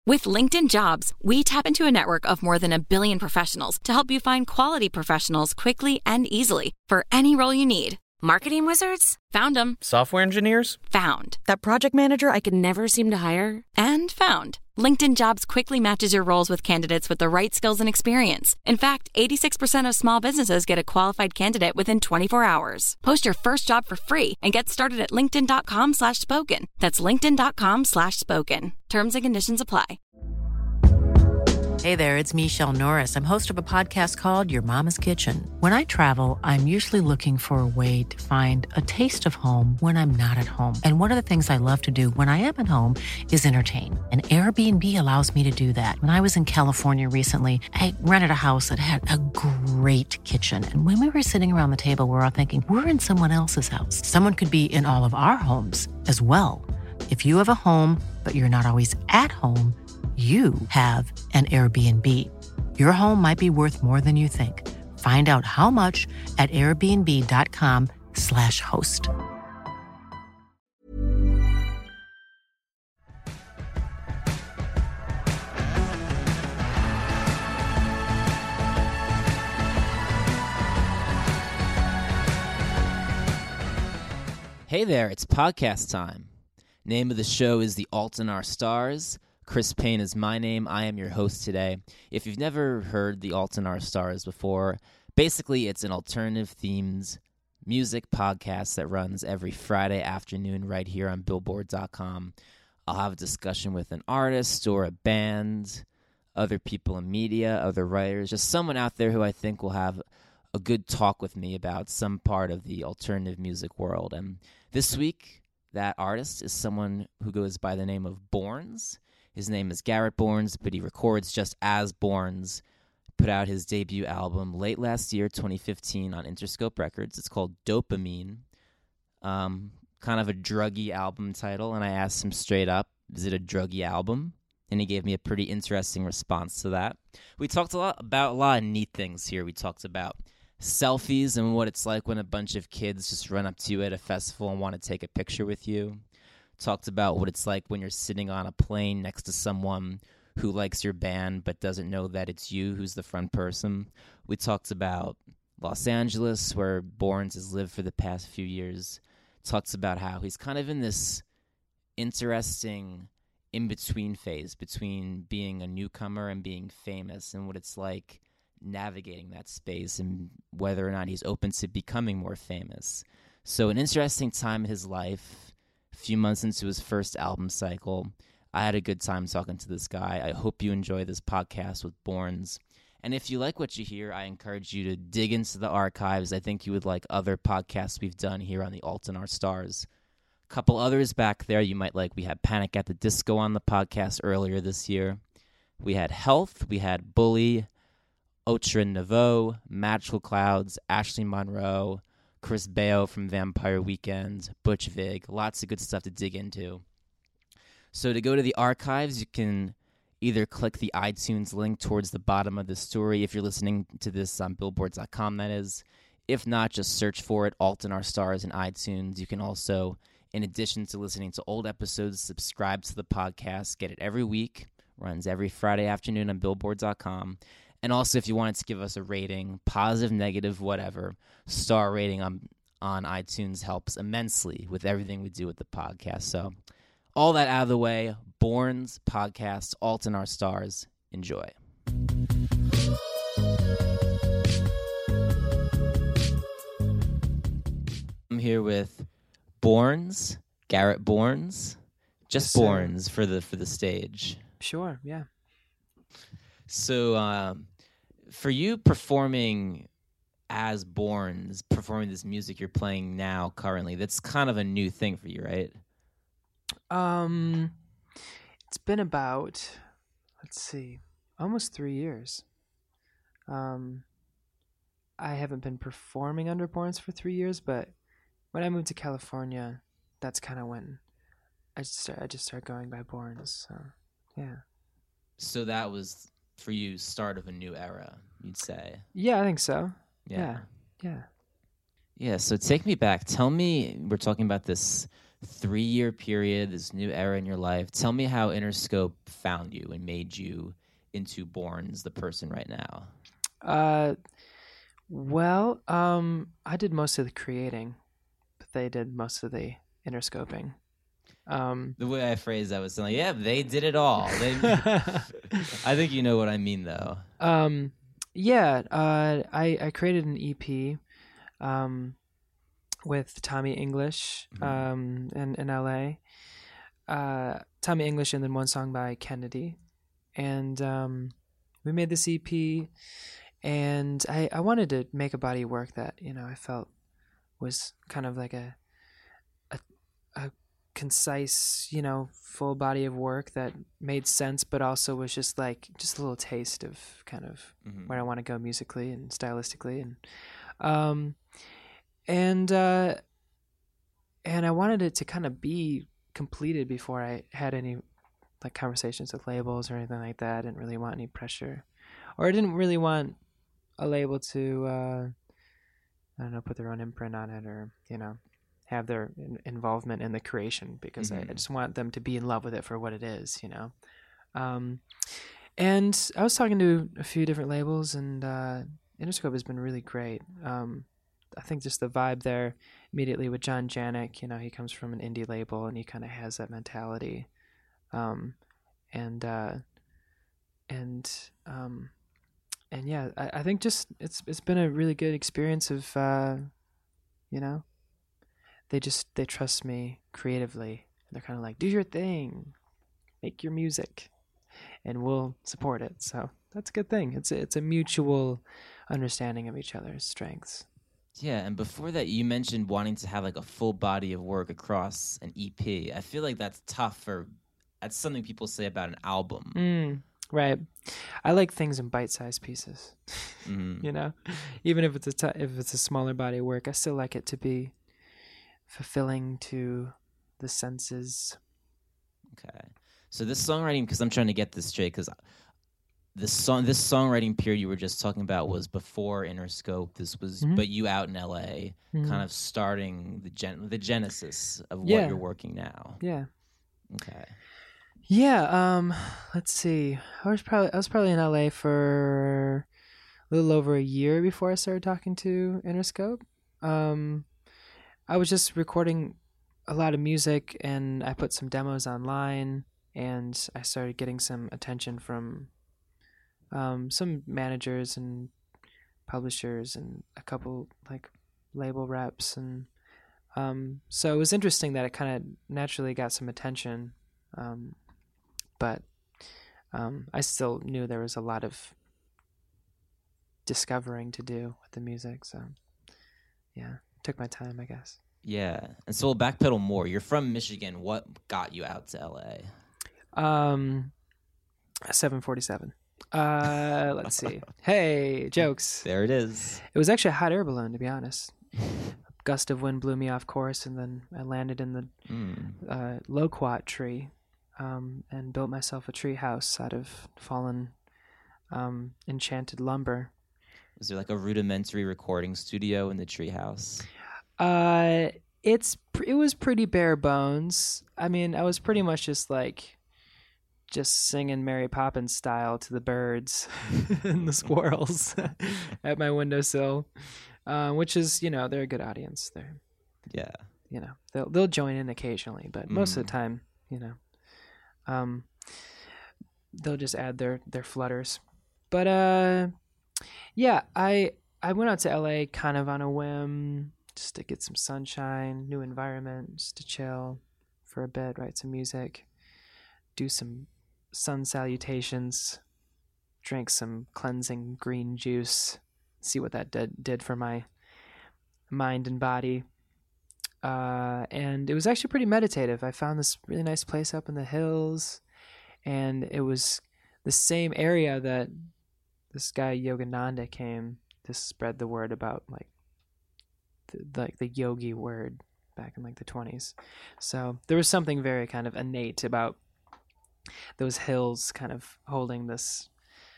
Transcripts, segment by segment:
With LinkedIn Jobs, we tap into a network of more than 1 billion professionals to help you find quality professionals quickly and easily for any role you need. Marketing wizards? Found them. Software engineers? Found. That project manager I could never seem to hire? And found. LinkedIn Jobs quickly matches your roles with candidates with the right skills and experience. In fact, 86% of small businesses get a qualified candidate within 24 hours. Post your first job for free and get started at linkedin.com/spoken. That's linkedin.com/spoken. Terms and conditions apply. Hey there, it's Michelle Norris. I'm host of a podcast called Your Mama's Kitchen. When I travel, I'm usually looking for a way to find a taste of home when I'm not at home. And one of the things I love to do when I am at home is entertain. And Airbnb allows me to do that. When I was in California recently, I rented a house that had a great kitchen. And when we were sitting around the table, we're all thinking, we're in someone else's house. Someone could be in all of our homes as well. If you have a home, but you're not always at home, you have an Airbnb. Your home might be worth more than you think. Find out how much at airbnb.com/host. Hey there, it's podcast time. Name of the show is The Alt in Our Stars. Chris Payne is my name. I am your host today. If you've never heard The Alt in Our Stars before, basically it's an alternative-themed music podcast that runs every Friday afternoon right here on Billboard.com. I'll have a discussion with an artist or a band, other people in media, other writers, just someone out there who I think will have a good talk with me about some part of the alternative music world. And this week, that artist is someone who goes by the name of Borns. His name is Garrett Borns, but he records just as Borns. Put out his debut album late last year, 2015, on Interscope Records. It's called Dopamine. Kind of a druggy album title, and I asked him straight up, is it a druggy album? And he gave me a pretty interesting response to that. We talked about a lot of neat things here. We talked about selfies and what it's like when a bunch of kids just run up to you at a festival and want to take a picture with you. Talked about what it's like when you're sitting on a plane next to someone who likes your band but doesn't know that it's you who's the front person. We talked about Los Angeles, where Borns has lived for the past few years. Talks about how he's kind of in this interesting in-between phase between being a newcomer and being famous, and what it's like navigating that space and whether or not he's open to becoming more famous. So an interesting time in his life. A few months into his first album cycle. I had a good time talking to this guy. I hope you enjoy this podcast with Borns. And if you like what you hear, I encourage you to dig into the archives. I think you would like other podcasts we've done here on the Alt in Our Stars. A couple others back there you might like. We had Panic at the Disco on the podcast earlier this year. We had Health. We had Bully, Otra Nouveau, Magical Clouds, Ashley Monroe, Chris Baio from Vampire Weekend, Butch Vig, lots of good stuff to dig into. So to go to the archives, you can either click the iTunes link towards the bottom of the story if you're listening to this on Billboard.com, that is. If not, just search for it, Alt in Our Stars in iTunes. You can also, in addition to listening to old episodes, subscribe to the podcast, get it every week, runs every Friday afternoon on Billboard.com. And also, if you wanted to give us a rating, positive, negative, whatever, star rating on iTunes helps immensely with everything we do with the podcast. So all that out of the way, Borns podcast, Alt in Our Stars. Enjoy. I'm here with Borns, Garrett Borns, just Yes, Borns for the stage. Sure, yeah. So, for you performing as Borns, performing this music you're playing now currently, that's kind of a new thing for you, right? It's been about, almost 3 years. I haven't been performing under Borns for 3 years, but when I moved to California, that's kind of when I just started going by Borns. So, yeah. So that was, for you, start of a new era, you'd say? Yeah, I think so. Yeah. Yeah. Yeah, so take me back. Tell me, we're talking about this 3-year period, this new era in your life. Tell me how Interscope found you and made you into Borns, the person right now. Well, I did most of the creating, but they did most of the interscoping. The way I phrased that was something like, yeah, they did it all. I think you know what I mean, though. I created an EP with Tommy English in LA. Tommy English, and then one song by Kennedy. And we made this EP, and I wanted to make a body of work that, I felt was kind of like a concise, full body of work that made sense, but also was just a little taste of kind of where I want to go musically and stylistically, and I wanted it to kind of be completed before I had any conversations with labels or anything like that. I didn't really want any pressure, or I didn't really want a label to put their own imprint on it, or have their involvement in the creation, because I just want them to be in love with it for what it is, and I was talking to a few different labels, and Interscope has been really great. I think just the vibe there immediately with John Janik, he comes from an indie label, and he kind of has that mentality. I think just it's been a really good experience of they trust me creatively. They're kind of like, do your thing, make your music, and we'll support it. So that's a good thing. It's a mutual understanding of each other's strengths. Yeah, and before that, you mentioned wanting to have a full body of work across an EP. I feel like that's tough that's something people say about an album. Right. I like things in bite-sized pieces. Even if it's a smaller body of work, I still like it to be fulfilling to the senses. Okay. So this songwriting, because I'm trying to get this straight, because this songwriting period you were just talking about was before Interscope. This was, but you out in LA, kind of starting the genesis of what you're working now. Yeah. Okay. Yeah. Let's see. I was probably in LA for a little over a year before I started talking to Interscope. I was just recording a lot of music, and I put some demos online, and I started getting some attention from some managers and publishers and a couple label reps, and so it was interesting that it kind of naturally got some attention, but I still knew there was a lot of discovering to do with the music, so yeah, took my time, I guess. Yeah, and so we'll backpedal more. You're from Michigan. What got you out to LA? 747. Let's see. Hey, jokes. There it is. It was actually a hot air balloon, to be honest. A gust of wind blew me off course, and then I landed in the loquat tree, and built myself a tree house out of fallen enchanted lumber. Was there a rudimentary recording studio in the tree house? It was pretty bare bones. I mean, I was pretty much just singing Mary Poppins style to the birds and the squirrels at my windowsill, which is, they're a good audience. They'll join in occasionally, but most of the time, they'll just add their flutters. But I went out to LA kind of on a whim, just to get some sunshine, new environment, just to chill for a bit, write some music, do some sun salutations, drank some cleansing green juice, see what that did for my mind and body. And it was actually pretty meditative. I found this really nice place up in the hills, and it was the same area that this guy Yogananda came to spread the word about the yogi word back in the 20s. So there was something very kind of innate about those hills kind of holding this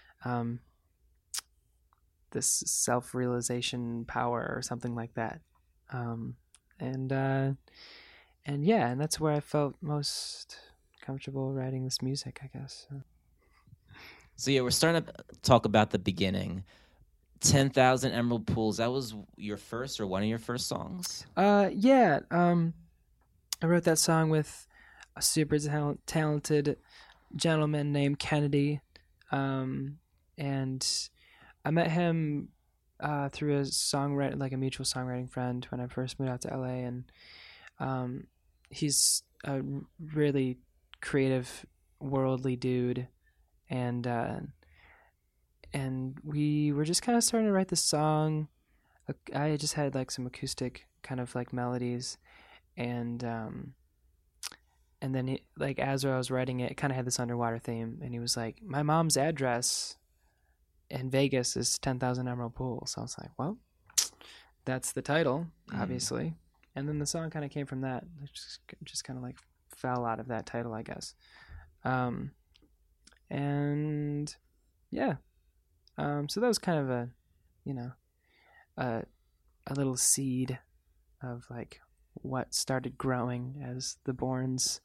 this self-realization power or something like that. And and that's where I felt most comfortable writing this music, I guess. So yeah, we're starting to talk about the beginning. 10,000 Emerald Pools, that was your first or one of your first songs? Yeah. I wrote that song with a super talented gentleman named Kennedy. And I met him through a songwriter, like a mutual songwriting friend, when I first moved out to LA. And he's a really creative, worldly dude. And we were just kind of starting to write this song. I just had like some acoustic kind of like melodies, and then like as I was writing it, it kind of had this underwater theme, and he was like, "My mom's address in Vegas is 10,000 Emerald Pools." So I was like, "Well, that's the title, obviously." And then the song kind of came from that. It just kind of like fell out of that title, I guess. And yeah. So that was kind of a, a little seed of like what started growing as the Borns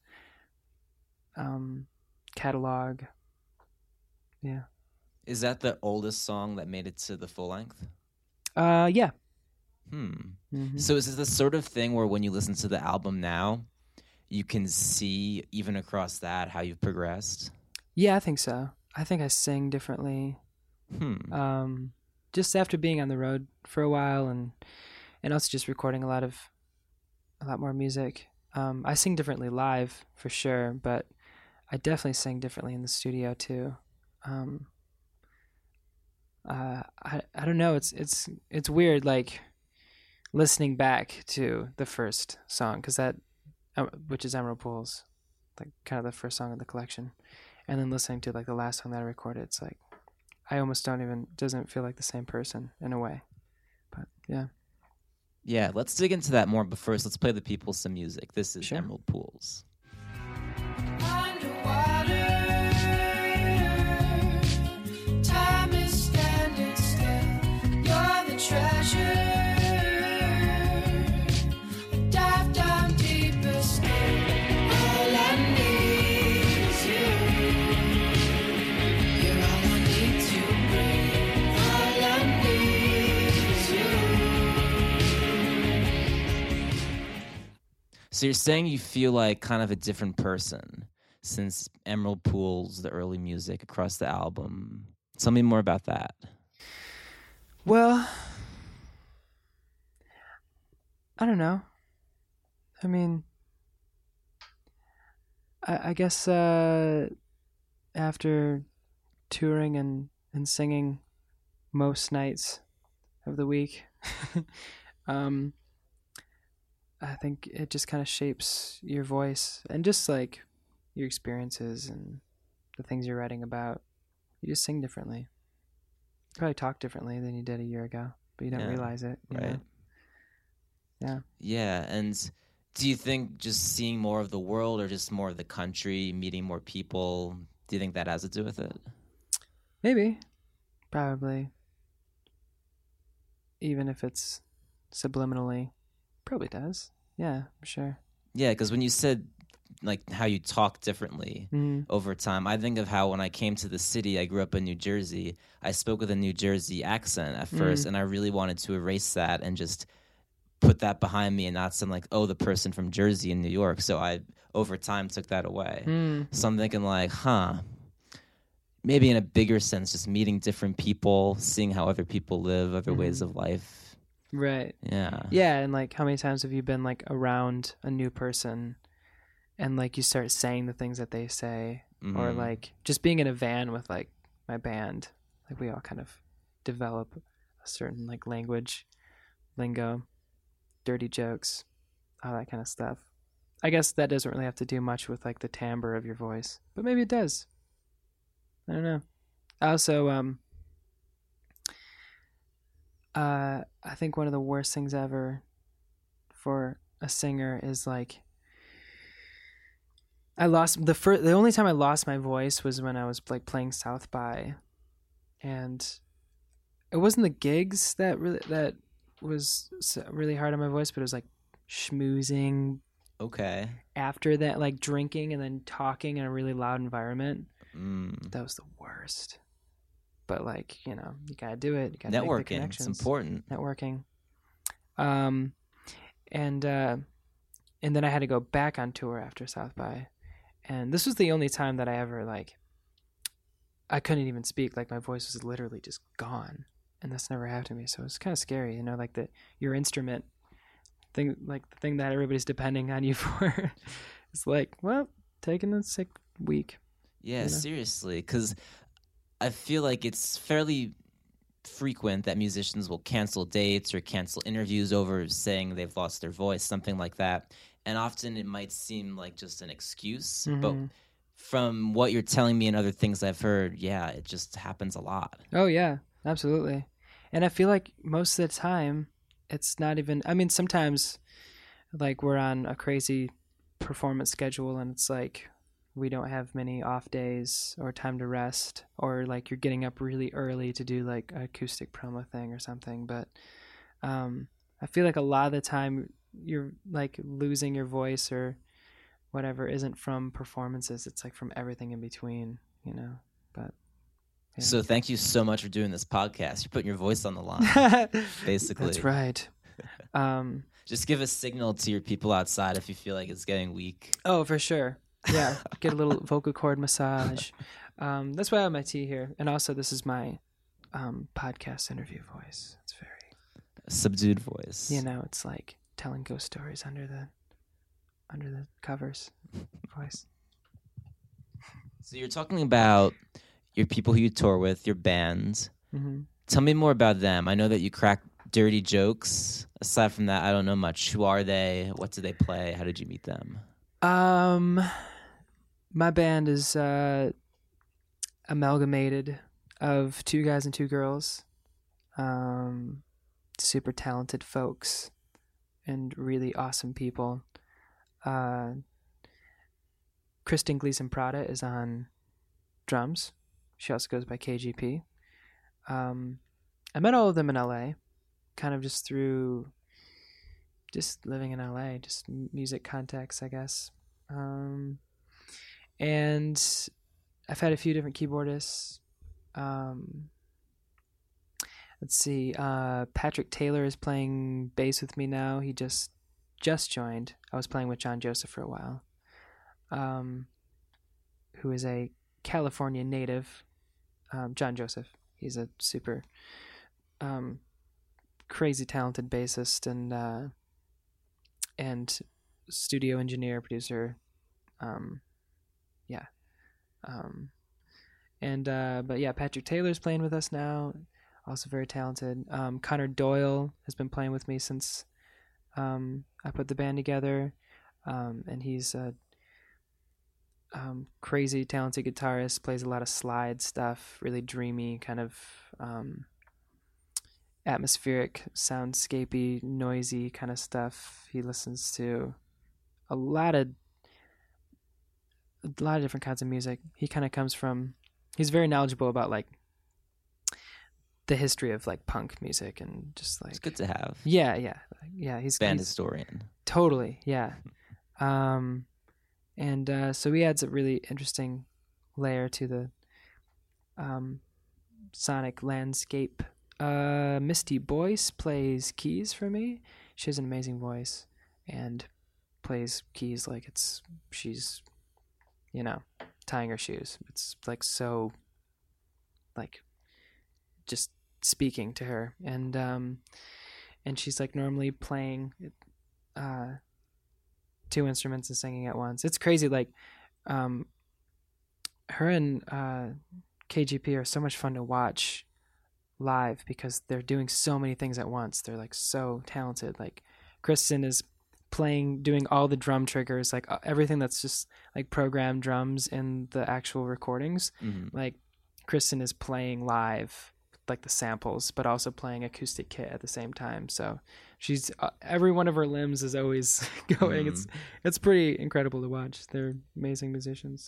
catalog. Yeah. Is that the oldest song that made it to the full length? Yeah. Mm-hmm. So is this the sort of thing where when you listen to the album now, you can see even across that how you've progressed? Yeah, I think so. I think I sing differently. Just after being on the road for a while and also just recording a lot more music. I sing differently live for sure, but I definitely sing differently in the studio too. I don't know. It's weird, like listening back to the first song, because that, which is Emerald Pools, like kind of the first song of the collection, and then listening to like the last song that I recorded. It's like I almost doesn't feel like the same person in a way. But yeah. Yeah, let's dig into that more, but first let's play the people some music. This is Sure. Emerald Pools. So you're saying you feel like kind of a different person since Emerald Pools, the early music across the album. Tell me more about that. Well, I don't know. I mean, I guess after touring and singing most nights of the week, I think it just kind of shapes your voice and just like your experiences and the things you're writing about. You just sing differently. You probably talk differently than you did a year ago, but you don't realize it. You right. know? Yeah. Yeah. And do you think just seeing more of the world or just more of the country, meeting more people, do you think that has to do with it? Maybe. Probably. Even if it's subliminally. Probably does. Yeah, for sure. Yeah, because when you said like how you talk differently over time, I think of how when I came to the city, I grew up in New Jersey, I spoke with a New Jersey accent at first, and I really wanted to erase that and just put that behind me and not sound like, oh, the person from Jersey in New York. So I, over time, took that away. So I'm thinking like, maybe in a bigger sense, just meeting different people, seeing how other people live, other ways of life. Right. Yeah. Yeah, and like how many times have you been like around a new person and like you start saying the things that they say, or like just being in a van with like my band, like we all kind of develop a certain like language, lingo, dirty jokes, all that kind of stuff. I guess that doesn't really have to do much with like the timbre of your voice, but maybe it does. I don't know. Also, I think one of the worst things ever for a singer is like I lost the only time I lost my voice was when I was like playing South by, and it wasn't the gigs that was really hard on my voice, but it was like schmoozing Okay. after that, like drinking and then talking in a really loud environment. Mm. That was the worst. But like, you gotta do it. You gotta make the Networking. connections. It's important. Networking. And then I had to go back on tour after South by, and this was the only time that I ever I couldn't even speak. Like my voice was literally just gone, and that's never happened to me. So it's kind of scary, like your instrument thing, like the thing that everybody's depending on you for. It's like, well, taking a sick week. Yeah, seriously, because I feel like it's fairly frequent that musicians will cancel dates or cancel interviews over saying they've lost their voice, something like that. And often it might seem like just an excuse, but from what you're telling me and other things I've heard, yeah, it just happens a lot. Oh, yeah, absolutely. And I feel like most of the time, it's not even, I mean, sometimes like we're on a crazy performance schedule and it's like we don't have many off days or time to rest, or like you're getting up really early to do like an acoustic promo thing or something. But I feel like a lot of the time you're like losing your voice or whatever isn't from performances. It's like from everything in between, but yeah. So thank you so much for doing this podcast. You're putting your voice on the line, basically. That's right. Just give a signal to your people outside if you feel like it's getting weak. Oh, for sure. Yeah, get a little vocal cord massage. That's why I have my tea here. And also, this is my podcast interview voice. It's very subdued voice. It's like telling ghost stories under the covers voice. So you're talking about your people who you tour with, your band. Mm-hmm. Tell me more about them. I know that you crack dirty jokes. Aside from that, I don't know much. Who are they? What do they play? How did you meet them? My band is amalgamated of 2 guys and 2 girls. Super talented folks and really awesome people. Kristen Gleason Prada is on drums. She also goes by KGP. I met all of them in LA, kind of just through just living in LA, just music contacts, I guess. And I've had a few different keyboardists. Let's see. Patrick Taylor is playing bass with me now. He just joined. I was playing with John Joseph for a while, who is a California native. John Joseph. He's a super crazy talented bassist and studio engineer, producer. But yeah, Patrick Taylor's playing with us now, also very talented. Connor Doyle has been playing with me since I put the band together, and he's a crazy talented guitarist, plays a lot of slide stuff, really dreamy, kind of atmospheric, soundscapey, noisy kind of stuff. He listens to a lot of different kinds of music. He kind of comes from, he's very knowledgeable about like the history of like punk music and just like, it's good to have. Yeah. He's band historian. Totally. Yeah. So he adds a really interesting layer to the sonic landscape. Misty Boyce plays keys for me. She has an amazing voice and plays keys like she's tying her shoes. It's like so like just speaking to her, and she's like normally playing 2 instruments and singing at once. It's crazy. Like her and KGP are so much fun to watch live because they're doing so many things at once. They're like so talented. Like Kristen is doing all the drum triggers, like everything that's just like programmed drums in the actual recordings. Mm-hmm. Like Kristen is playing live, like the samples, but also playing acoustic kit at the same time. So she's every one of her limbs is always going. Mm-hmm. It's pretty incredible to watch. They're amazing musicians.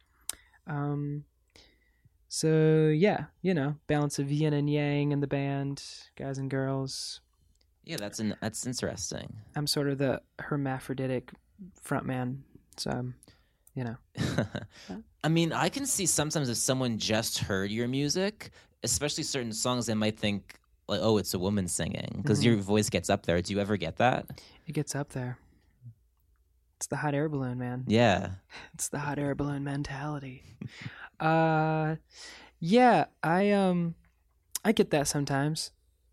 So yeah, balance of yin and yang in the band, guys and girls. Yeah, that's interesting. I'm sort of the hermaphroditic front man. So, you know. I mean, I can see sometimes if someone just heard your music, especially certain songs, they might think like, oh, it's a woman singing because your voice gets up there. Do you ever get that? It gets up there. It's the hot air balloon, man. Yeah. It's the hot air balloon mentality. Yeah, I get that sometimes.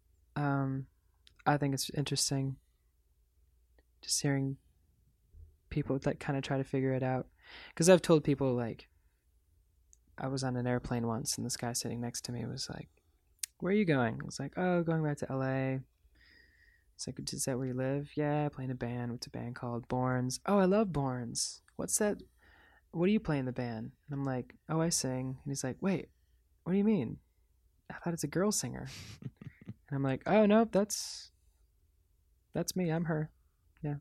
I think it's interesting just hearing people that kind of try to figure it out. Because I've told people, like, I was on an airplane once and this guy sitting next to me was like, where are you going? I was like, oh, going back to LA. It's like, is that where you live? Yeah, playing a band. What's a band called? Borns. Oh, I love Borns. What's that? What do you play in the band? And I'm like, oh, I sing. And he's like, wait, what do you mean? I thought it's a girl singer. And I'm like, oh, no, that's me. I'm her. Yeah.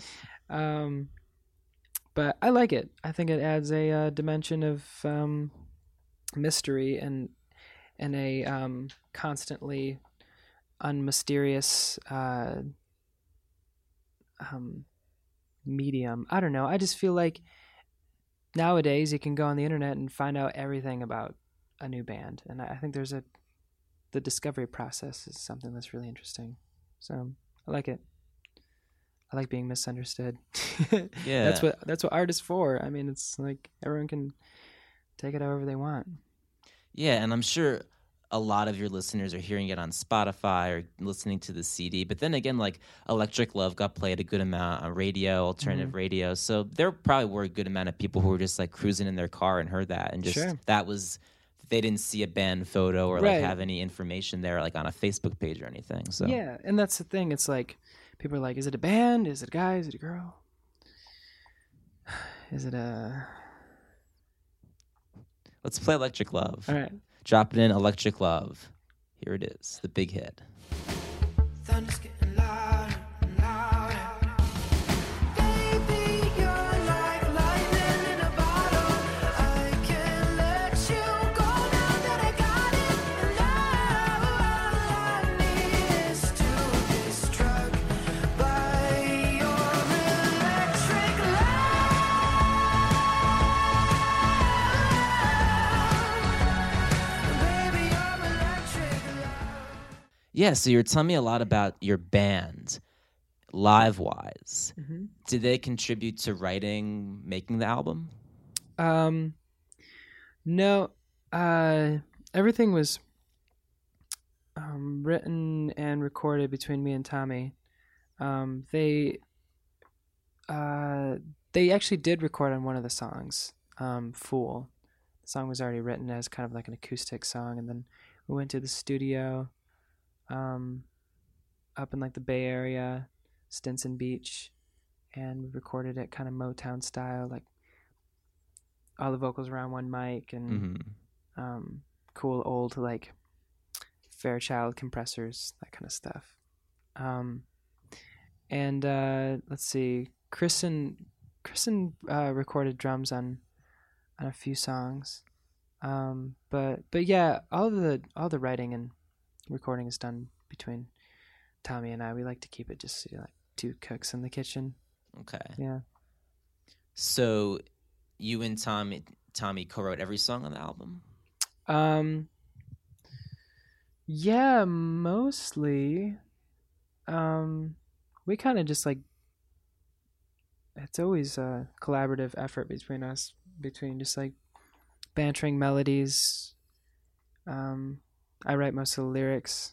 But I like it. I think it adds a dimension of mystery and a constantly unmysterious medium. I don't know. I just feel like nowadays you can go on the internet and find out everything about a new band, and I think the discovery process is something that's really interesting. So I like it. I like being misunderstood. Yeah, that's what art is for. I mean, it's like everyone can take it however they want. Yeah, and I'm sure a lot of your listeners are hearing it on Spotify or listening to the CD. But then again, like Electric Love got played a good amount on radio, alternative radio. So there probably were a good amount of people who were just like cruising in their car and heard that. And just that was, they didn't see a band photo or like have any information there like on a Facebook page or anything. So yeah, and that's the thing. It's like people are like, is it a band? Is it a guy? Is it a girl? Is it a... Let's play Electric Love. All right. Drop it in, Electric Love. Here it is, the big hit. Thunder's getting louder and louder. Baby, you're like lightning in a bottle. I can't let you go now that I got it. And all I need is to be struck by your electric love. Baby, you're electric love. Yeah, so you're telling me a lot about your band, live-wise. Mm-hmm. Did they contribute to writing, making the album? No, everything was written and recorded between me and Tommy. They actually did record on one of the songs, Fool. The song was already written as kind of like an acoustic song, and then we went to the studio up in like the Bay Area, Stinson Beach, and we recorded it kind of Motown style, like all the vocals around one mic and cool old like Fairchild compressors, that kind of stuff. And let's see, Kristen recorded drums on a few songs, but yeah, all the writing and recording is done between Tommy and I. We like to keep it just like two cooks in the kitchen. Okay. Yeah. So you and Tommy co-wrote every song on the album? Yeah, mostly. We kind of just like, it's always a collaborative effort between us, between just like bantering melodies. I write most of the lyrics.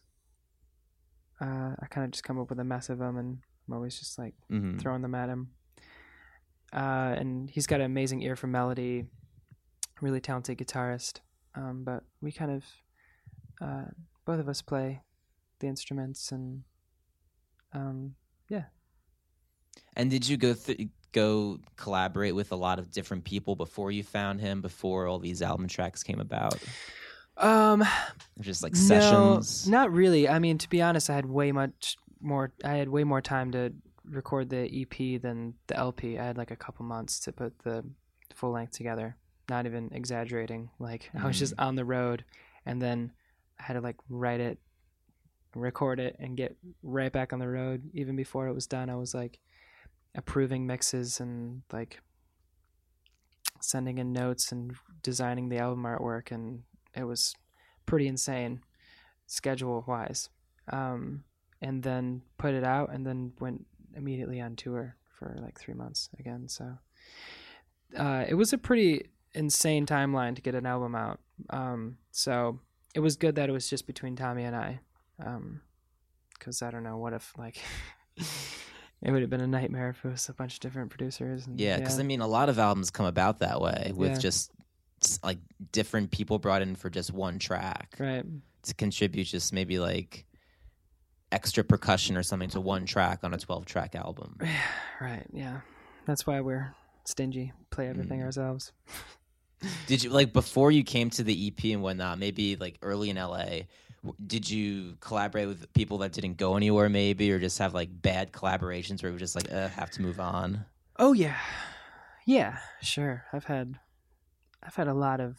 I kind of just come up with a mess of them, and I'm always just like throwing them at him. And he's got an amazing ear for melody, really talented guitarist. But we kind of, both of us play the instruments, and yeah. And did you go collaborate with a lot of different people before you found him, before all these album tracks came about? Just like sessions? No, not really. I mean, to be honest, I had way more time to record the EP than the LP. I had like a couple months to put the full length together. Not even exaggerating. Like I was just on the road, and then I had to like write it, record it, and get right back on the road. Even before it was done, I was like, approving mixes and like sending in notes and designing the album artwork, and it was pretty insane schedule wise. And then put it out and then went immediately on tour for like 3 months again. So it was a pretty insane timeline to get an album out. So it was good that it was just between Tommy and I. Because I don't know, what if like it would have been a nightmare if it was a bunch of different producers. And, Yeah, because I mean, a lot of albums come about that way with Yeah. just like different people brought in for just one track Right. to contribute just maybe like extra percussion or something to one track on a 12-track album. Right. Yeah. That's why we're stingy. Play everything ourselves. Did you, like, before you came to the EP and whatnot, maybe like early in LA, did you collaborate with people that didn't go anywhere maybe, or just have like bad collaborations where it was just like, have to move on? Oh yeah. Yeah, sure. I've had a lot of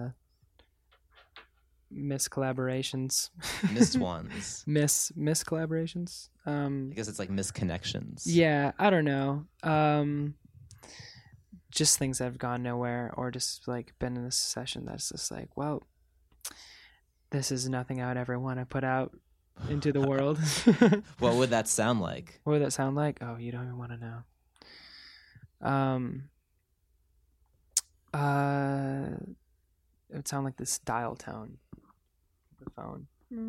miscollaborations. Missed ones. Miss collaborations. I guess it's like misconnections. Yeah, I don't know. Just things that have gone nowhere, or just like been in a session that's just like, well, this is nothing I would ever want to put out into the world. What would that sound like? What would that sound like? Oh, you don't even want to know. It would sound like this dial tone. The phone.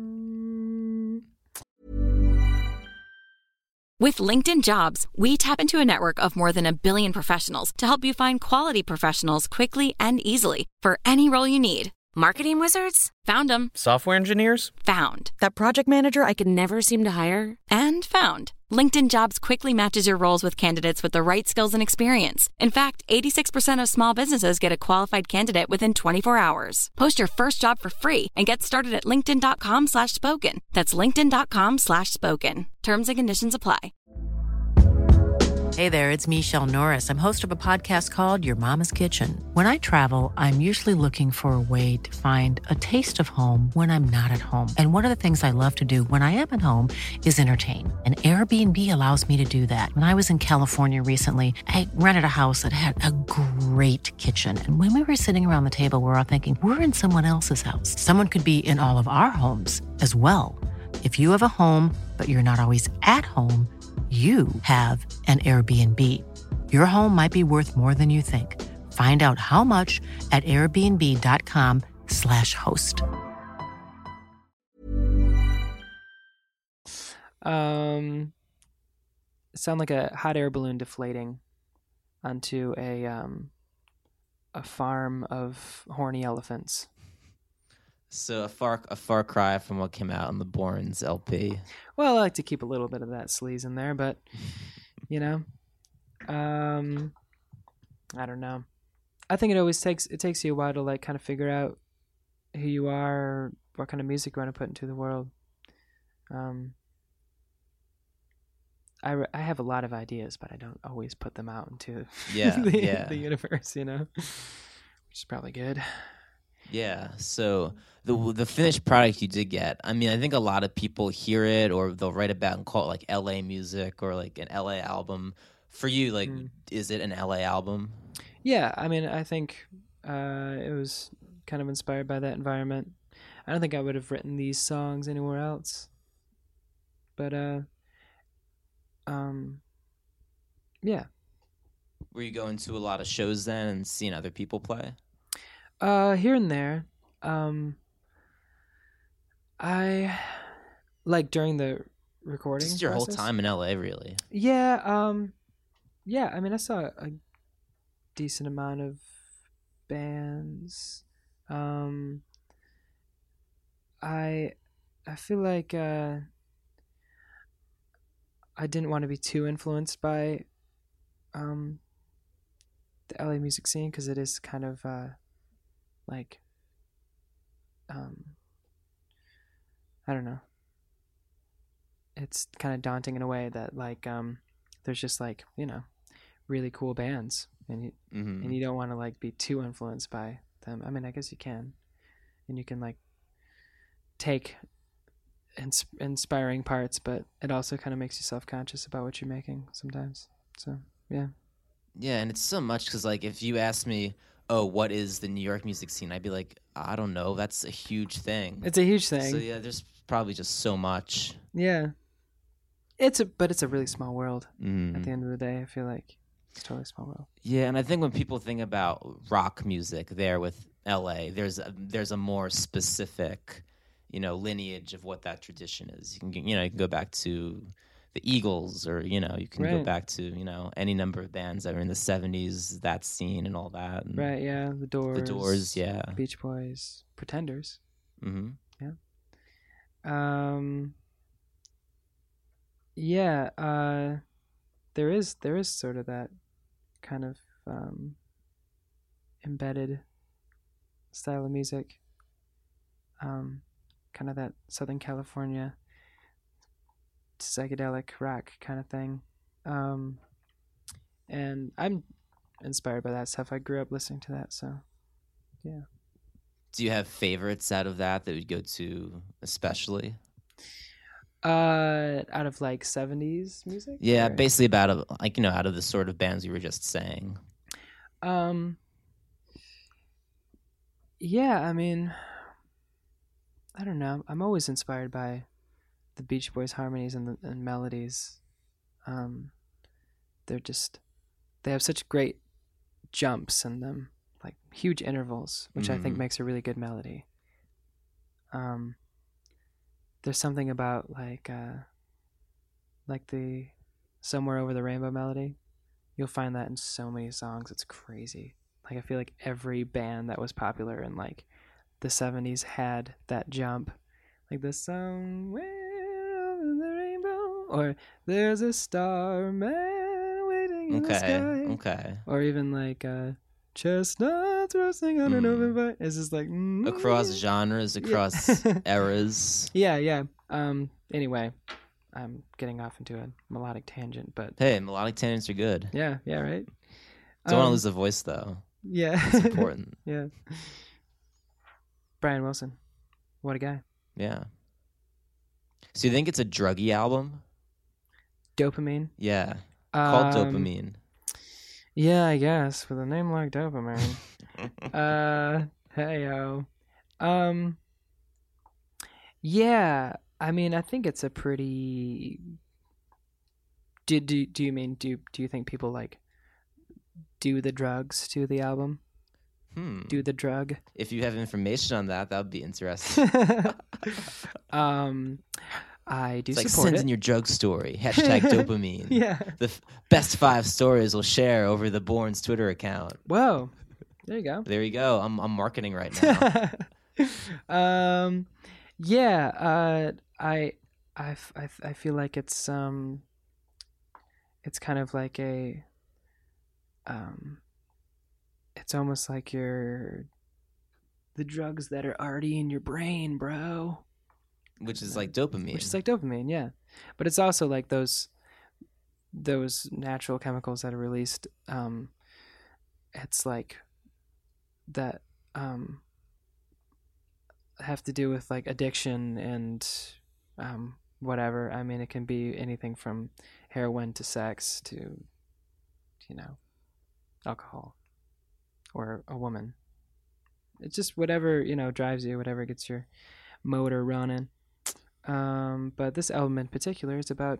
With LinkedIn Jobs, we tap into a network of more than 1 billion professionals to help you find quality professionals quickly and easily for any role you need. Marketing wizards? Found them. Software engineers? Found. That project manager I could never seem to hire? And found. LinkedIn Jobs quickly matches your roles with candidates with the right skills and experience. In fact, 86% of small businesses get a qualified candidate within 24 hours. Post your first job for free and get started at linkedin.com/spoken. That's linkedin.com/spoken. Terms and conditions apply. Hey there, it's Michelle Norris. I'm host of a podcast called Your Mama's Kitchen. When I travel, I'm usually looking for a way to find a taste of home when I'm not at home. And one of the things I love to do when I am at home is entertain. And Airbnb allows me to do that. When I was in California recently, I rented a house that had a great kitchen. And when we were sitting around the table, we were all thinking, we're in someone else's house. Someone could be in all of our homes as well. If you have a home, but you're not always at home, you have an Airbnb. Your home might be worth more than you think. Find out how much at airbnb.com/host. Sound like a hot air balloon deflating onto a farm of horny elephants. So a far cry from what came out on the Borns LP. Well, I like to keep a little bit of that sleaze in there, but you know, I don't know. I think it takes you a while to like kind of figure out who you are, what kind of music you want to put into the world. I have a lot of ideas, but I don't always put them out into the universe, you know, which is probably good. Yeah. So the finished product you did get, I mean, I think a lot of people hear it or they'll write about and call it like LA music or like an LA album. For you, like, is it an LA album? Yeah, I mean, I think it was kind of inspired by that environment. I don't think I would have written these songs anywhere else. But yeah. Were you going to a lot of shows then and seeing other people play? Here and there. I like during the recording. Just your process. whole time in LA, really. Yeah. Yeah. I mean, I saw a decent amount of bands. I feel like I didn't want to be too influenced by the LA music scene because it is kind of like I don't know. It's kind of daunting in a way that like there's just like, you know, really cool bands and you don't want to like be too influenced by them. I mean, I guess you can. And you can like take inspiring parts, but it also kind of makes you self-conscious about what you're making sometimes. So yeah. Yeah, and it's so much because, like, if you ask me, oh, what is the New York music scene? I'd be like, I don't know. That's a huge thing. It's a huge thing. So, yeah, there's probably just so much. Yeah. But it's a really small world. At the end of the day, I feel like it's a totally small world. Yeah, and I think when people think about rock music there with LA, there's a more specific, lineage of what that tradition is. You can go back to the Eagles, or you can go Right. back to any number of bands that were in the 70s, that scene and all that. And Right, yeah. The Doors. The Doors, yeah. Beach Boys. Pretenders. Mm-hmm. Yeah, there is sort of that kind of embedded style of music, kind of that Southern California psychedelic rock kind of thing, and I'm inspired by that stuff. I grew up listening to that, so yeah. Do you have favorites out of that would go to especially? Out of like 70s music? Yeah, or- basically out of the sort of bands you were just saying. Yeah, I mean, I don't know. I'm always inspired by the Beach Boys harmonies and melodies. They have such great jumps in them, like huge intervals, which I think Mhm. makes a really good melody. There's something about like the Somewhere Over the Rainbow melody. You'll find that in so many songs. It's crazy. Like I feel like every band that was popular in like the 70s had that jump. Like the Somewhere Over the Rainbow, or There's a Star Man Waiting in the Sky. Okay. Or even like Chestnuts Roasting on an Open Fire. It's just like Across genres, across eras. Yeah. Anyway, I'm getting off into a melodic tangent, but Hey, melodic tangents are good. yeah, right. Don't want to lose the voice though. Yeah, It's important. yeah. Brian Wilson, what a guy. Yeah. So you think it's a druggy album? Dopamine. Yeah. Called Um, Dopamine. Yeah, I guess with a name like Dopamine. Heyo. Yeah. I mean, I think it's a pretty. Do you think people like do the drugs to the album? Do the drug? If you have information on that would be interesting. I do It's like, support send it. in your drug story. #Dopamine. Yeah. The best 5 stories we'll share over the Bourne's Twitter account. Whoa. There you go. There you go. I'm marketing right now. Yeah, I feel like it's kind of like a it's almost like the drugs that are already in your brain, bro. Which is like dopamine. Which is like dopamine, yeah. But it's also like those natural chemicals that are released. It's like that have to do with like addiction and whatever. I mean, it can be anything from heroin to sex to alcohol or a woman. It's just whatever drives you, whatever gets your motor running. But this album in particular is about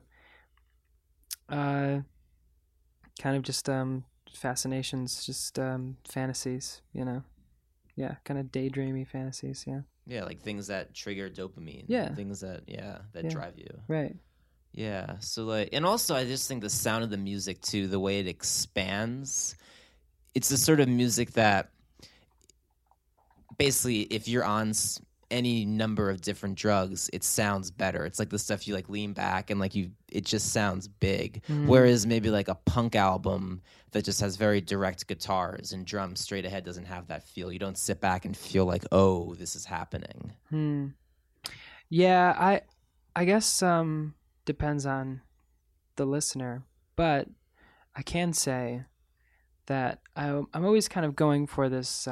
kind of just fascinations, just fantasies, yeah, kind of daydreamy fantasies, yeah. Yeah, like things that trigger dopamine. Yeah. Things that Yeah. drive you. Right. Yeah. So like, and also I just think the sound of the music too, the way it expands, it's the sort of music that basically if you're on any number of different drugs, it sounds better. It's like the stuff you like lean back and like it just sounds big. Whereas maybe like a punk album that just has very direct guitars and drums straight ahead doesn't have that feel. You don't sit back and feel like, oh, this is happening. Yeah, I guess depends on the listener, but I can say that I'm always kind of going for this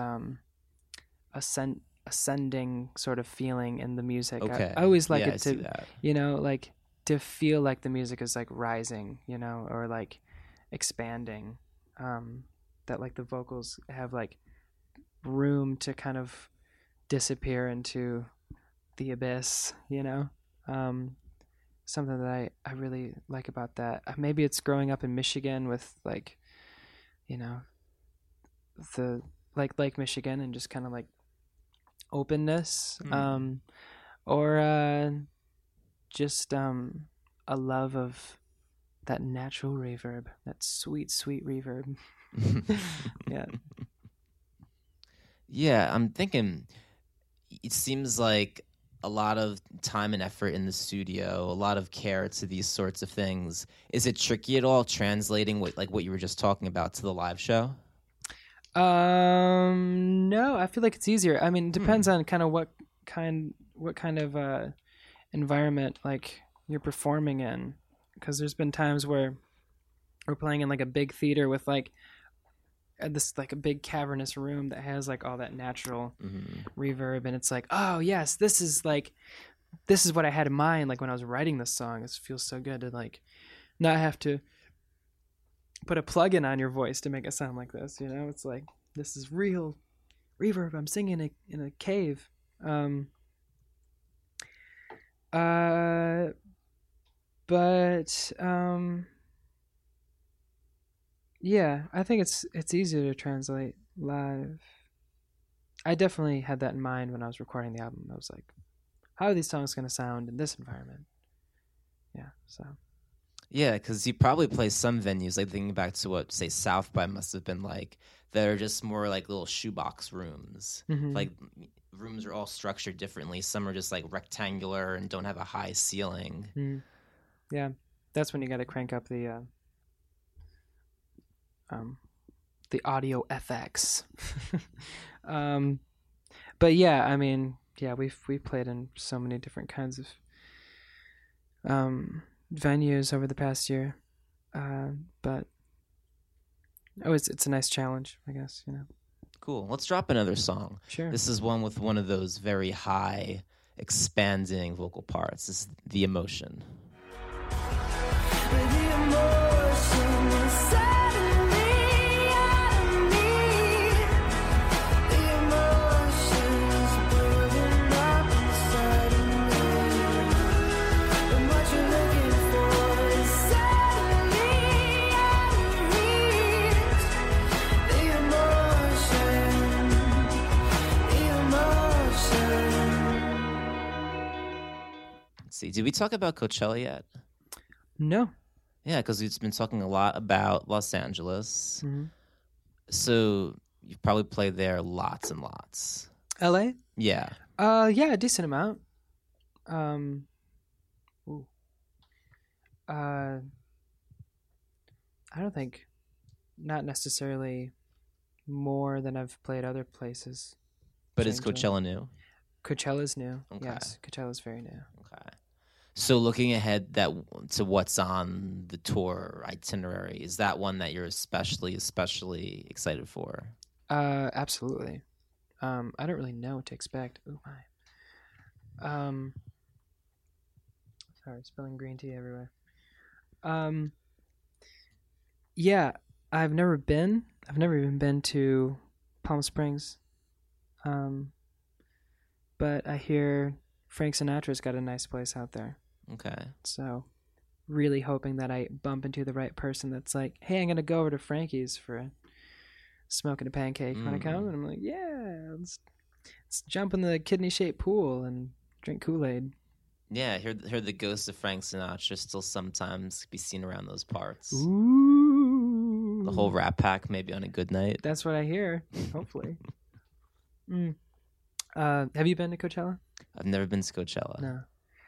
ascending sort of feeling in the music. Okay. I always like Yeah, I it see to that. like to feel like the music is like rising, or like expanding, that like the vocals have like room to kind of disappear into the abyss, you know. Something that I really like about that. Maybe it's growing up in Michigan with like, you know, the like Lake Michigan and just kind of like openness, or just a love of that natural reverb, that sweet reverb. Yeah. Yeah, I'm thinking it seems like a lot of time and effort in the studio, a lot of care to these sorts of things. Is it tricky at all translating what you were just talking about to the live show? No, I feel like it's easier. I mean, it depends on kind of what kind of environment like you're performing in, because there's been times where we're playing in like a big theater with like this like a big cavernous room that has like all that natural reverb, and it's like, oh yes, this is what I had in mind like when I was writing this song. It feels so good to like not have to put a plug-in on your voice to make it sound like this, you know. It's like, this is real reverb. I'm singing in a cave. Yeah, I think it's easier to translate live. I definitely had that in mind when I was recording the album. I was like, how are these songs going to sound in this environment? Yeah, so. Yeah, because you probably play some venues, like thinking back to what, say, South by must have been like, that are just more like little shoebox rooms. Like, rooms are all structured differently. Some are just like rectangular and don't have a high ceiling. Yeah, that's when you got to crank up the audio FX. But yeah, I mean, yeah, we've played in so many different kinds of venues over the past year, but it's a nice challenge, I guess, you know. Cool. Let's drop another song. Sure. This is one with one of those very high, expanding vocal parts. This is The Emotion. See, did we talk about Coachella yet? No. Yeah, because we've been talking a lot about Los Angeles. So you've probably played there lots and lots. LA? Yeah. Yeah, a decent amount. I don't think, not necessarily more than I've played other places. But is Coachella new? Coachella's new. Okay. Yes, Coachella's very new. Okay. So looking ahead to what's on the tour itinerary, is that one that you're especially excited for? Absolutely. I don't really know what to expect. Oh my. Sorry, spilling green tea everywhere. Yeah, I've never even been to Palm Springs. But I hear Frank Sinatra's got a nice place out there. Okay. So really hoping that I bump into the right person that's like, hey, I'm going to go over to Frankie's for a smoking a pancake when I come. And I'm like, yeah, let's jump in the kidney-shaped pool and drink Kool-Aid. Yeah, I heard the ghost of Frank Sinatra still sometimes be seen around those parts. Ooh. The whole Rat Pack maybe on a good night. That's what I hear, hopefully. Have you been to Coachella? I've never been to Coachella. No.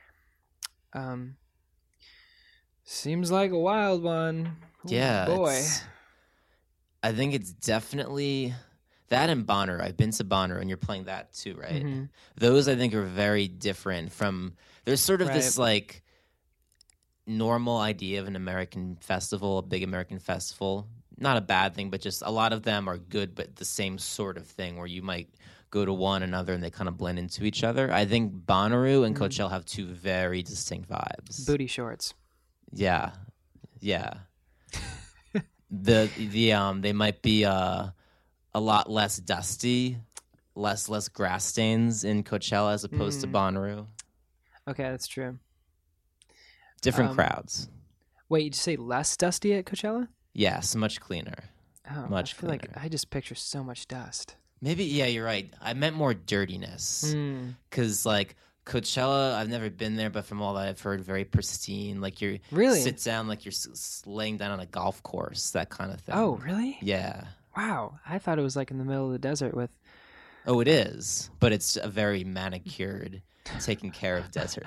Seems like a wild one. Yeah. Boy. I think it's definitely that and Bonner. I've been to Bonner, and you're playing that too, right? Those I think are very different from. There's sort of this like normal idea of an American festival, a big American festival. Not a bad thing, but just a lot of them are good, but the same sort of thing where you might go to one another and they kind of blend into each other. I think Bonnaroo and Coachella have two very distinct vibes. Booty shorts. Yeah. Yeah. They might be a lot less dusty, less grass stains in Coachella as opposed to Bonnaroo. Okay, that's true. Different crowds. Wait, did you say less dusty at Coachella? Yes, much cleaner. Oh, Much I feel like cleaner. I just picture so much dust. Maybe, yeah, you're right. I meant more dirtiness. Because, like, Coachella, I've never been there, but from all that I've heard, very pristine. Like, you Really? sit down like you're laying down on a golf course, that kind of thing. Oh, really? Yeah. Wow. I thought it was like in the middle of the desert with. Oh, it is. But it's a very manicured, taken care of desert.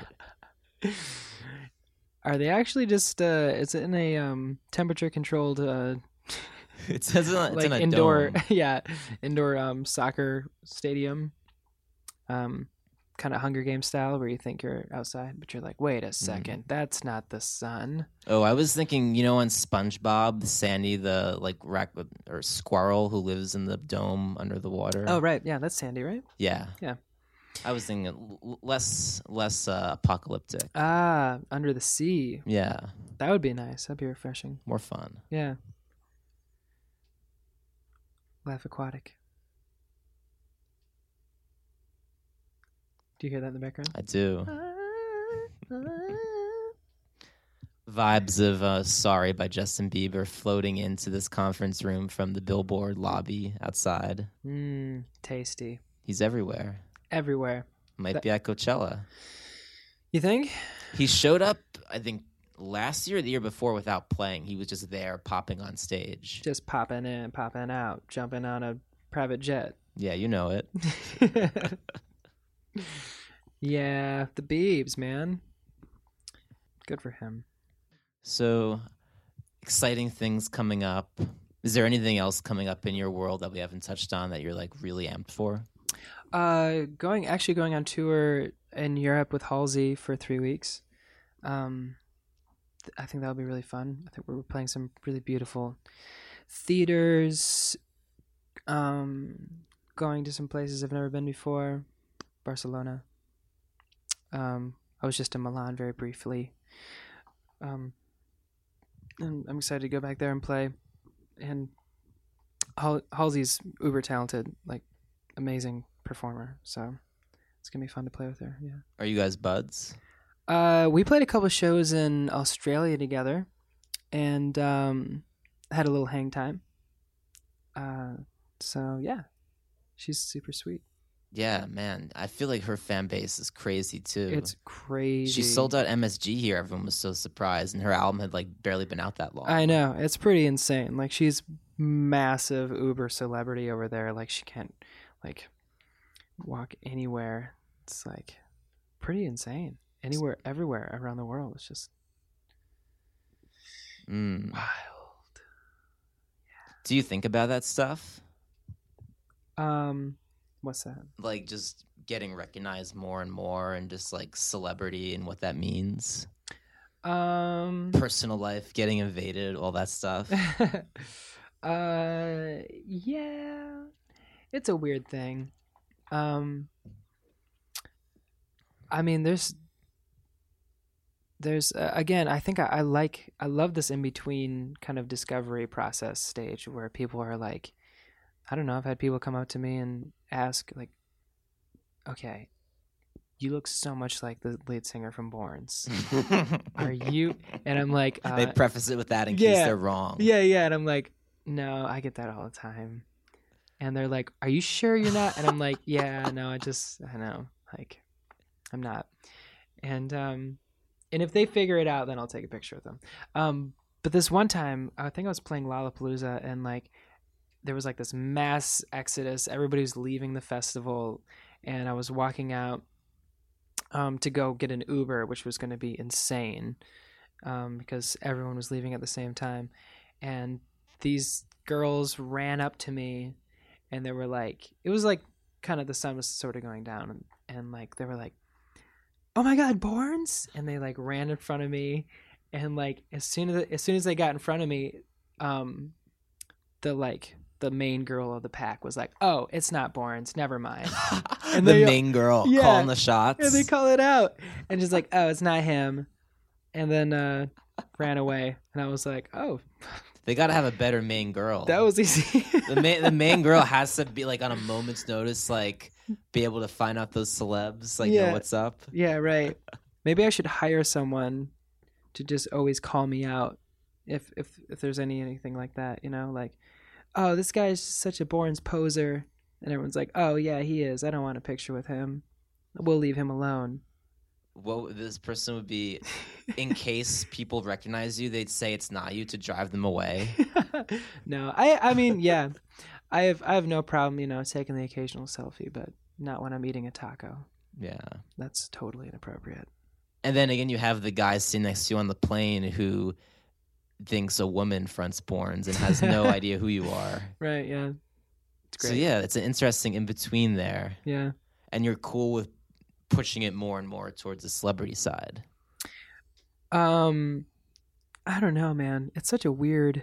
Are they actually just? Is it in a temperature controlled? It's in Like a indoor, dome. yeah, indoor soccer stadium, kind of Hunger Games style, where you think you're outside, but you're like, wait a second, that's not the sun. Oh, I was thinking, on SpongeBob, Sandy, the like or squirrel who lives in the dome under the water. Oh, right, yeah, that's Sandy, right? Yeah. Yeah. I was thinking less apocalyptic. Ah, under the sea. Yeah, That would be nice. That'd be refreshing. more fun. Yeah. Laugh Aquatic. Do you hear that in the background? I do. Vibes of Sorry by Justin Bieber floating into this conference room from the Billboard lobby outside. Tasty. He's everywhere. Everywhere. Might be at Coachella. You think? He showed up, I think, last year or the year before without playing. He was just there popping on stage. Just popping in, popping out, jumping on a private jet. Yeah, you know it. Yeah, the Biebs, man. Good for him. So, exciting things coming up. Is there anything else coming up in your world that we haven't touched on that you're like really amped for? Going on tour in Europe with Halsey for 3 weeks. I think that'll be really fun. I think we're playing some really beautiful theaters. Going to some places I've never been before. Barcelona. I was just in Milan very briefly. And I'm excited to go back there and play. And Halsey's uber talented, like amazing performer. So it's gonna be fun to play with her. Yeah. Are you guys buds? We played a couple shows in Australia together, and had a little hang time. So yeah, she's super sweet. Yeah, man. I feel like her fan base is crazy too. It's crazy. She sold out MSG here. Everyone was so surprised, and her album had like barely been out that long. I know, it's pretty insane. Like she's massive uber celebrity over there. Like she can't like walk anywhere. It's like pretty insane. Anywhere, everywhere around the world. It's just wild. Do you think about that stuff? What's that? Like just getting recognized more and more, and just like celebrity and what that means. Personal life getting invaded, all that stuff. Yeah, it's a weird thing. I mean, there's again, I think I love this in between kind of discovery process stage where people are like, I don't know, I've had people come up to me and ask like, okay, you look so much like the lead singer from Borns. Are you? And I'm like, They preface it with that in case they're wrong. Yeah. And I'm like, no, I get that all the time. And they're like, are you sure you're not? And I'm like, yeah, no, I know, like, I'm not. And if they figure it out, then I'll take a picture with them. But this one time, I think I was playing Lollapalooza, and like, there was like this mass exodus. Everybody was leaving the festival, and I was walking out to go get an Uber, which was going to be insane because everyone was leaving at the same time. And these girls ran up to me, and they were like, it was like kind of the sun was sort of going down, and like they were like, oh my God, Borns! And they like ran in front of me, and like as soon as they got in front of me, the main girl of the pack was like, oh, it's not Borns, never mind. And The main girl calling the shots. And they call it out, and just like, oh, it's not him, and then ran away. And I was like, oh, They got to have a better main girl. That was easy. The main girl has to be like on a moment's notice, like be able to find out those celebs, like know what's up. Yeah, right. Maybe I should hire someone to just always call me out if there's anything like that, you know, like, oh, this guy's such a Bourne's poser, and everyone's like, oh yeah, he is. I don't want a picture with him. We'll leave him alone. What this person would be, in case people recognize you, they'd say it's not you to drive them away. No, I mean, yeah, I have no problem, you know, taking the occasional selfie, but not when I'm eating a taco. Yeah. That's totally inappropriate. And then again, you have the guy sitting next to you on the plane who thinks a woman fronts Bournes and has no idea who you are. Right, yeah. It's great. So yeah, it's an interesting in-between there. Yeah. And you're cool with pushing it more and more towards the celebrity side. I don't know, man. It's such a weird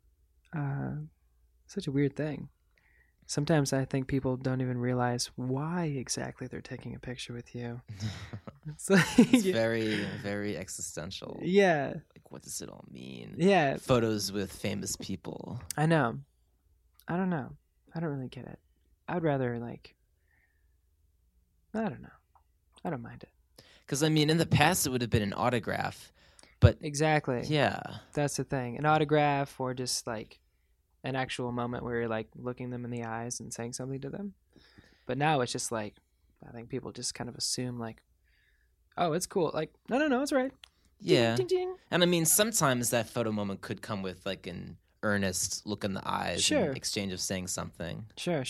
thing. Sometimes I think people don't even realize why exactly they're taking a picture with you. It's very, very existential. Yeah. Like, what does it all mean? Yeah. Photos with famous people. I know. I don't know. I don't really get it. I'd rather, like, I don't know. I don't mind it. Because, I mean, in the past, it would have been an autograph. But exactly. Yeah. That's the thing. An autograph or just, like, an actual moment where you're, like, looking them in the eyes and saying something to them. But now it's just, like, I think people just kind of assume, like, oh, it's cool. Like, no, it's right. Yeah. Ding, ding, ding. And, I mean, sometimes that photo moment could come with, like, an earnest look in the eyes. Sure. And exchange of saying something. Sure.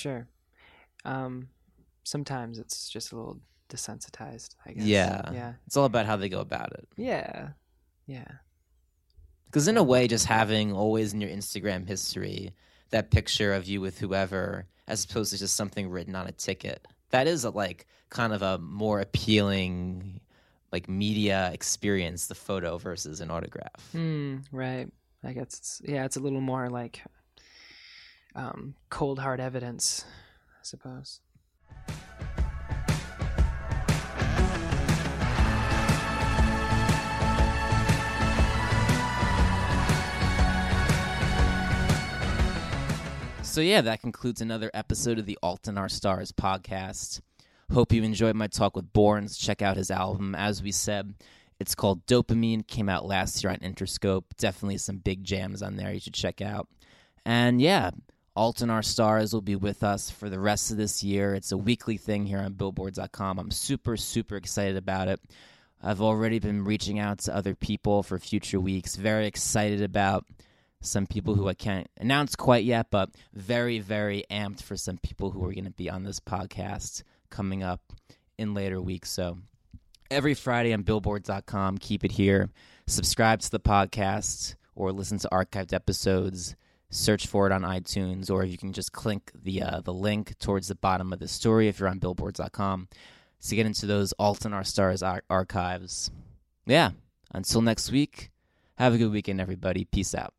Sometimes it's just a little desensitized, I guess. Yeah. It's all about how they go about it. Yeah. Because in a way, just having always in your Instagram history that picture of you with whoever, as opposed to just something written on a ticket, that is kind of a more appealing, like, media experience, the photo versus an autograph. Right. I guess it's a little more like cold hard evidence, I suppose. So yeah, that concludes another episode of the Alt in Our Stars podcast. Hope you enjoyed my talk with Bournes. Check out his album. As we said, it's called Dopamine. Came out last year on Interscope. Definitely some big jams on there you should check out. And yeah, Alt in Our Stars will be with us for the rest of this year. It's a weekly thing here on Billboard.com. I'm super, super excited about it. I've already been reaching out to other people for future weeks. Very excited about some people who I can't announce quite yet, but very, very amped for some people who are going to be on this podcast coming up in later weeks. So every Friday on Billboard.com, keep it here. Subscribe to the podcast or listen to archived episodes. Search for it on iTunes, or you can just click the link towards the bottom of the story if you're on Billboard.com to get into those Alt in Our Stars archives. Yeah, until next week, have a good weekend, everybody. Peace out.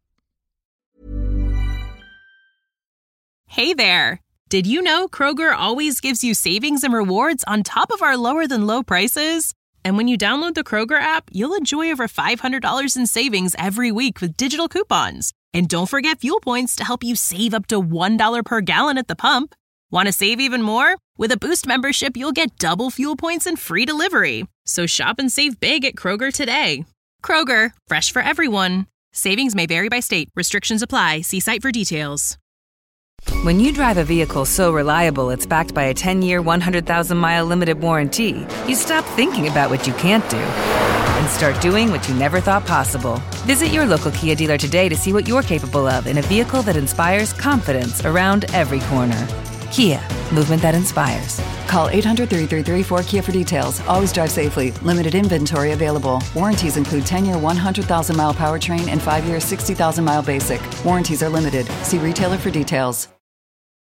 Hey there! Did you know Kroger always gives you savings and rewards on top of our lower-than-low prices? And when you download the Kroger app, you'll enjoy over $500 in savings every week with digital coupons. And don't forget Fuel Points to help you save up to $1 per gallon at the pump. Want to save even more? With a Boost membership, you'll get double Fuel Points and free delivery. So shop and save big at Kroger today. Kroger, fresh for everyone. Savings may vary by state. Restrictions apply. See site for details. When you drive a vehicle so reliable it's backed by a 10-year, 100,000-mile limited warranty, you stop thinking about what you can't do and start doing what you never thought possible. Visit your local Kia dealer today to see what you're capable of in a vehicle that inspires confidence around every corner. Kia, movement that inspires. Call 800-333-4KIA for details. Always drive safely. Limited inventory available. Warranties include 10-year 100,000-mile powertrain and 5-year 60,000-mile basic. Warranties are limited. See retailer for details.